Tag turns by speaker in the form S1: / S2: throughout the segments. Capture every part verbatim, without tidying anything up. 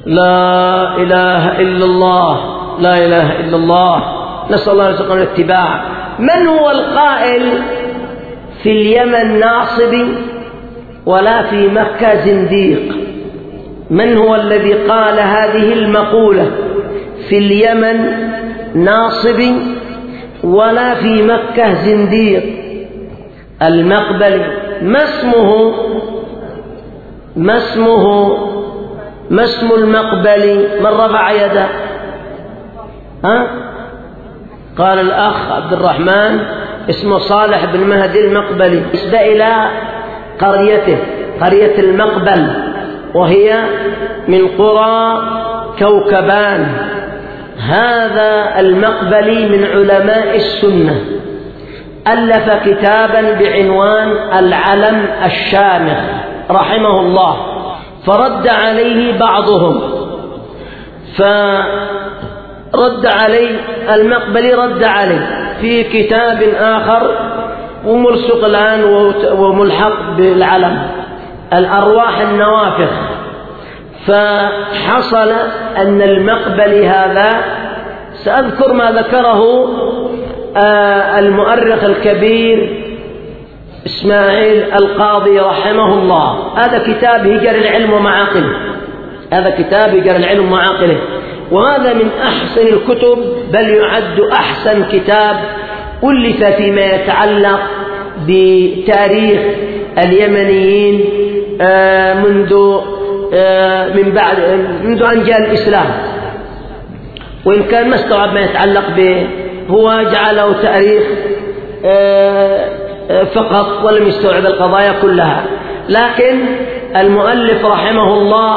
S1: لا إله إلا الله، لا إله إلا الله، نسأل الله يرزقنا الاتباع. من هو القائل في اليمن ناصب ولا في مكة زنديق؟ من هو الذي قال هذه المقولة في اليمن ناصب ولا في مكة زنديق؟ المقبلي. ما اسمه ما اسمه ما اسم المقبلي؟ من رفع يده؟ ها؟ قال الأخ عبد الرحمن اسمه صالح بن مهدي المقبلي، نسبة إلى قريته، قرية المقبل، وهي من قرى كوكبان. هذا المقبلي من علماء السنة، ألف كتابا بعنوان العلم الشامخ رحمه الله، فرد عليه بعضهم، فرد عليه المقبلي، رد عليه في كتاب آخر وملصق الآن وملحق بالعلم، الأرواح النوافخ. فحصل أن المقبلي هذا، سأذكر ما ذكره المؤرخ الكبير إسماعيل القاضي رحمه الله. هذا كتاب هجر العلم ومعاقله، هذا كتاب هجر العلم ومعاقله، وهذا من أحسن الكتب، بل يعد أحسن كتاب ألف فيما يتعلق بتاريخ اليمنيين منذ من بعد منذ أن جاء الإسلام، وإن كان ما استوعب ما يتعلق به، هو جعله تاريخ فقط ولم يستوعب القضايا كلها. لكن المؤلف رحمه الله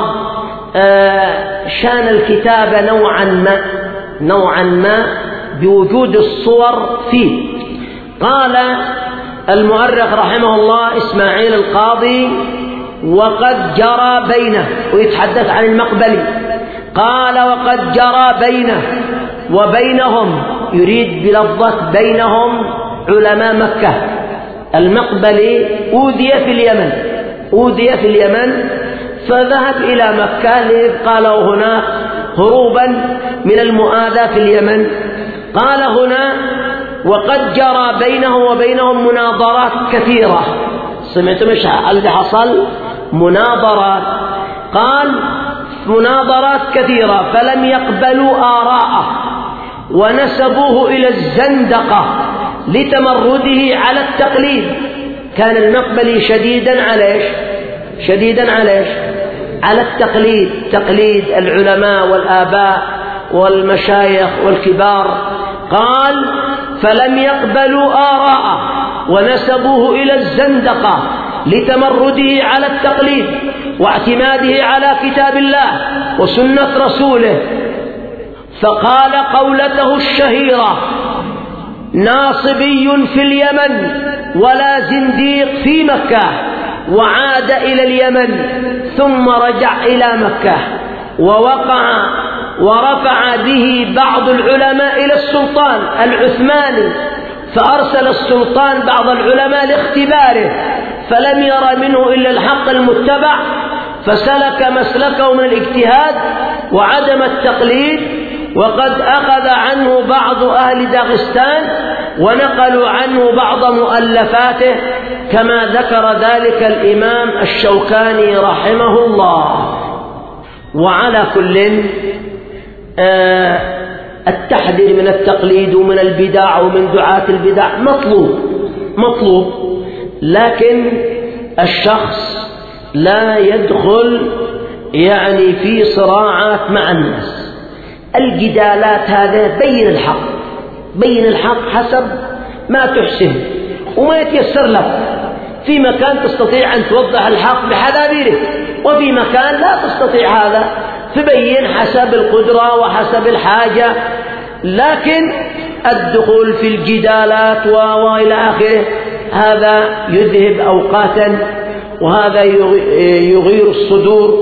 S1: شان الكتاب نوعا ما نوعا ما بوجود الصور فيه. قال المؤرخ رحمه الله إسماعيل القاضي: وقد جرى بينه، ويتحدث عن المقبلي، قال: وقد جرى بينه وبينهم، يريد بلفظة بينهم علماء مكة. المقبلي أوذي في اليمن أوذي في اليمن فذهب إلى مكة ليبقى له هناك هروبا من المؤاذاة في اليمن. قال هنا: وقد جرى بينه وبينهم مناظرات كثيرة. سمعتم ايش اللي حصل؟ مناظرات. قال: مناظرات كثيرة، فلم يقبلوا آراءه ونسبوه إلى الزندقة لتمرده على التقليد. كان المقبلي شديدا على شديدا على على التقليد، تقليد العلماء والآباء والمشايخ والكبار. قال: فلم يقبلوا آراءه ونسبوه إلى الزندقة لتمرده على التقليد واعتماده على كتاب الله وسنة رسوله. فقال قولته الشهيرة: ناصبي في اليمن ولا زنديق في مكة. وعاد إلى اليمن ثم رجع إلى مكة، ووقع ورفع به بعض العلماء إلى السلطان العثماني، فأرسل السلطان بعض العلماء لاختباره، فلم ير منه إلا الحق المتبع، فسلك مسلكه من الاجتهاد وعدم التقليد. وقد أخذ عنه بعض أهل داغستان ونقلوا عنه بعض مؤلفاته، كما ذكر ذلك الإمام الشوكاني رحمه الله. وعلى كل آه التحذير من التقليد ومن البدع ومن دعاة البدع مطلوب مطلوب لكن الشخص لا يدخل يعني في صراعات مع الناس. الجدالات هذا بين الحق بين الحق حسب ما تحسن وما يتيسر لك. في مكان تستطيع أن توضح الحق بحذافيره، وفي مكان لا تستطيع هذا، تبين حسب القدرة وحسب الحاجة. لكن الدخول في الجدالات وإلى آخره هذا يذهب أوقاتا، وهذا يغير الصدور،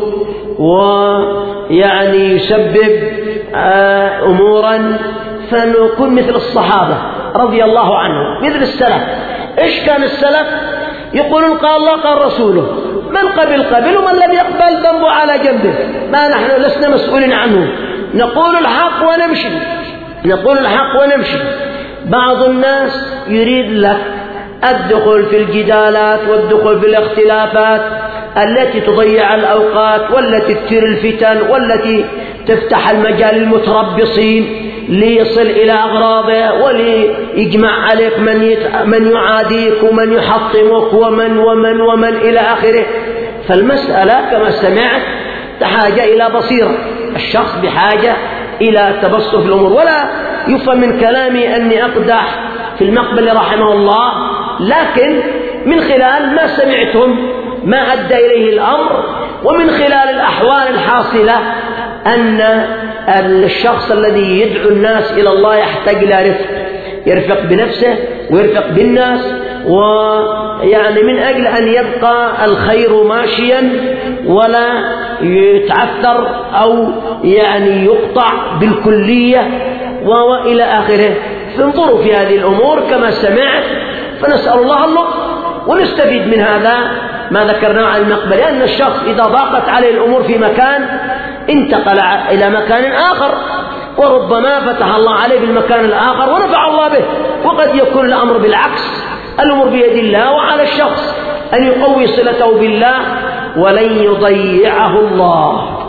S1: ويعني يسبب أمورا. فنكون مثل الصحابة رضي الله عنهم، مثل السلف. إيش كان السلف؟ يقولون قال الله قال رسوله، من قبل قبل ومن لم يقبل ذنبه على جنبه، ما نحن لسنا مسؤولين عنه، نقول الحق ونمشي، نقول الحق ونمشي. بعض الناس يريد لك الدخول في الجدالات والدخول في الاختلافات التي تضيع الأوقات والتي تثير الفتن والتي تفتح المجال للمتربصين ليصل إلى أغراضه وليجمع عليك من, يت... من يعاديك ومن يحطمك ومن ومن ومن إلى آخره. فالمسألة كما سمعت تحاجة إلى بصيرة، الشخص بحاجة إلى تبسط في الأمور. ولا يفهم من كلامي أني أقدح في المقبل رحمه الله، لكن من خلال ما سمعتم ما أدى إليه الأمر، ومن خلال الأحوال الحاصلة أن الشخص الذي يدعو الناس إلى الله يحتاج إلى رفق، يرفق بنفسه ويرفق بالناس، ويعني من أجل أن يبقى الخير ماشيا ولا يتعثر أو يعني يقطع بالكلية وإلى آخره. فانظروا في هذه الأمور كما سمعت، فنسأل الله اللطف ونستفيد من هذا ما ذكرناه عن المقبل، لأن الشخص إذا ضاقت عليه الأمور في مكان انتقل إلى مكان آخر، وربما فتح الله عليه في المكان الآخر ونفع الله به. وقد يكون الأمر بالعكس، الأمر بيد الله، وعلى الشخص أن يقوي صلته بالله ولن يضيعه الله.